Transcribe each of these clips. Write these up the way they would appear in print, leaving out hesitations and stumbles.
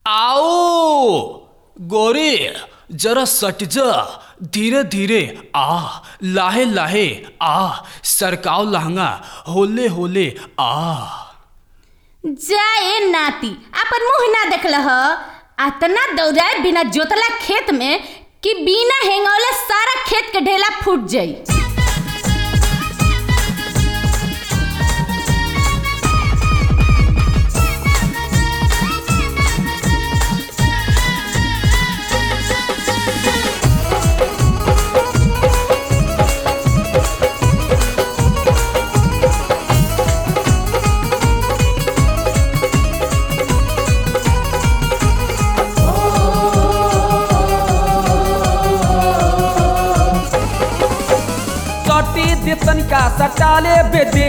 आओ गोरी जरा सट जा, धीरे धीरे आ, लाहे लाहे आ, सरकाव लहंगा होले होले आ। जाए नाती अपन मुँह ना देखल ह, अतना दौड़ाए बिना जोतला खेत में कि बिना हेंगौले सारा खेत के ढेला फूट जाई। दे तनिका सटाले बेदे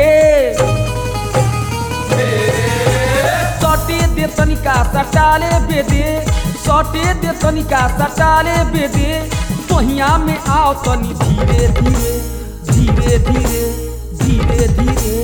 सटे दे तनिका सटाले बेदे सटे दे तनिका सटाले बेदे तोहिया में आओ तनी धीरे धीरे धीरे धीरे धीरे धीरे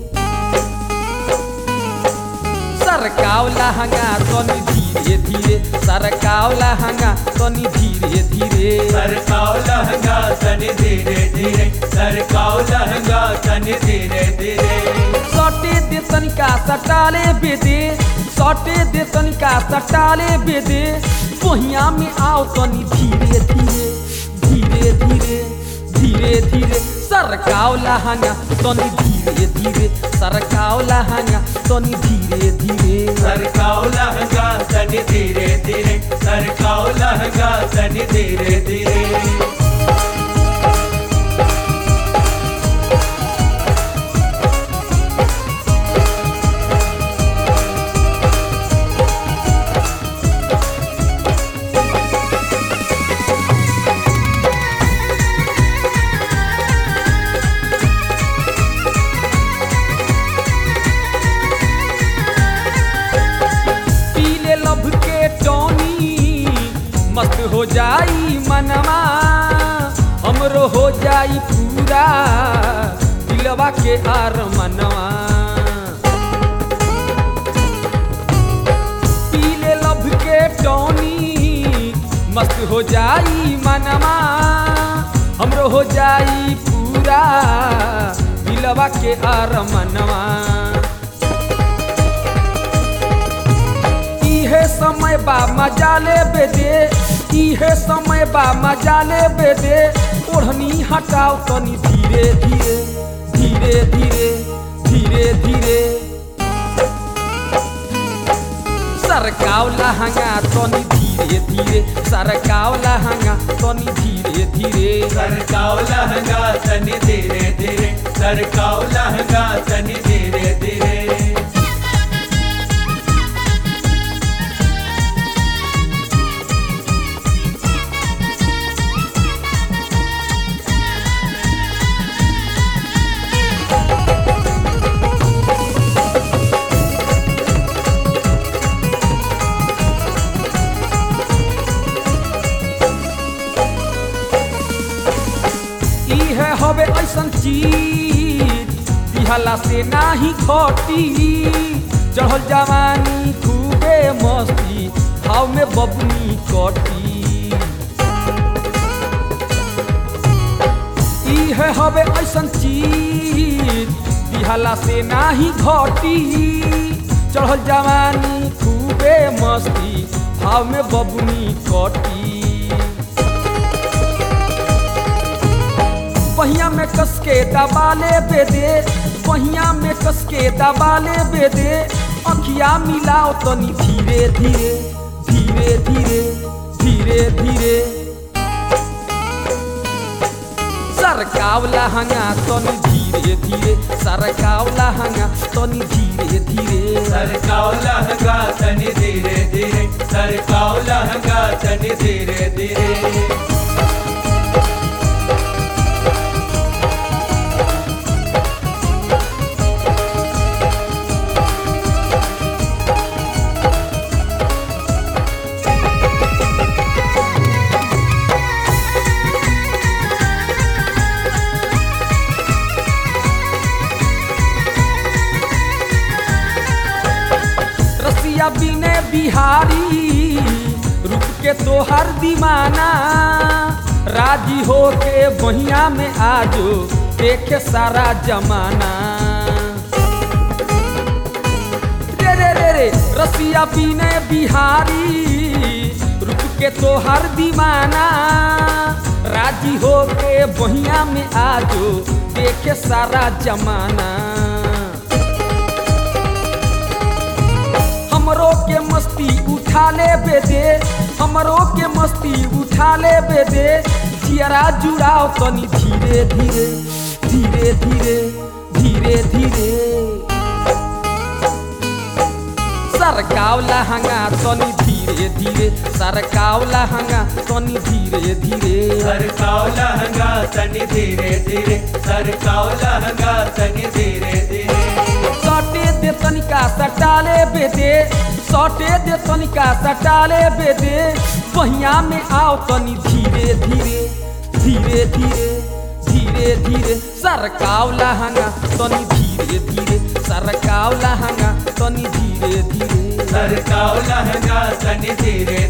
सरकाव लहंगा तनी धीरे धीरे सरकाव लहंगा तनी धीरे धीरे सरकाव लहंगा तनी धीरे धीरे सरकाव लहंगा तनी धीरे धीरे सटे दे तनिका सटाले बेदे सटे दे तनिका सटाले बेदे तोहिया में आओ तनी धीरे धीरे धीरे धीरे धीरे धीरे सरकाव लहंगा तनी धीरे धीरे सरकाव लहंगा तनी धीरे धीरे सरकाव लहंगा तनी धीरे धीरे सरकाव लहंगा तनी धीरे धीरे। मस्त हो जाई मनवा हमरो हो जाई पूरा दिलवा के आर मनवा पीले लब के टोनी मस्त हो जाई मनवा हमरो हो जाई पूरा दिलवा के आर मनवा। इहे समय बा मजा ले बेदे इहे समय बा मजा ले बेदे ओढ़नी हटाओ तनी धीरे धीरे धीरे धीरे धीरे धीरे सरकाव लहंगा तनी धीरे धीरे सरकाव लहंगा तनी धीरे धीरे सरकाव लहंगा तनी धीरे धीरे सरकाव लहंगा तनी धीरे धीरे। हवे ऐसन चीज दिहला से नाही घटी चढ़ल जवानी खूबे मस्ती भाव में बबनी कटी इहे हवे ऐसन चीज दिहला से नाही घटी चढ़ल जवानी खूबे मस्ती भाव में बबनी कटी पहिया में कस के दबाले बेदे पहिया में कस के दबाले बेदे अखिया मिलाओ तनी धीरे धीरे धीरे धीरे धीरे धीरे सरकाव लहंगा तनी धीरे धीरे सरकाव लहंगा तनी धीरे धीरे सरकाव लहंगा तनी धीरे धीरे सरकाव लहंगा तनी धीरे धीरे। बिने बिहार रूप के तोहर दीवाना राजी हो के बहिया में आजो देखे सारा जमाना रे रे रे रे रसिया पीने बिहारी रूप के तोहर दीवाना राजी हो के बहिया में आजो देखे सारा जमाना हमरो के मस्ती उठा ले बेदे हमरो के मस्ती उठा ले बेदे जियरा जुड़ाओ तनी धीरे धीरे धीरे धीरे धीरे धीरे सरकाव लहंगा तनी धीरे धीरे सरकाव लहंगा तनी धीरे धीरे सरकाव लहंगा तनी धीरे धीरे सरकाव लहंगा तनी धीरे धीरे सटे दे तनिका सटाले बेदे सटे दे तनिका सटाले बेदे बहिया में आओ तनी धीरे धीरे धीरे धीरे धीरे धीरे सरकाव लहंगा तनी धीरे धीरे सरकाव लहंगा तनी धीरे धीरे सरकाव लहंगा तनी धीरे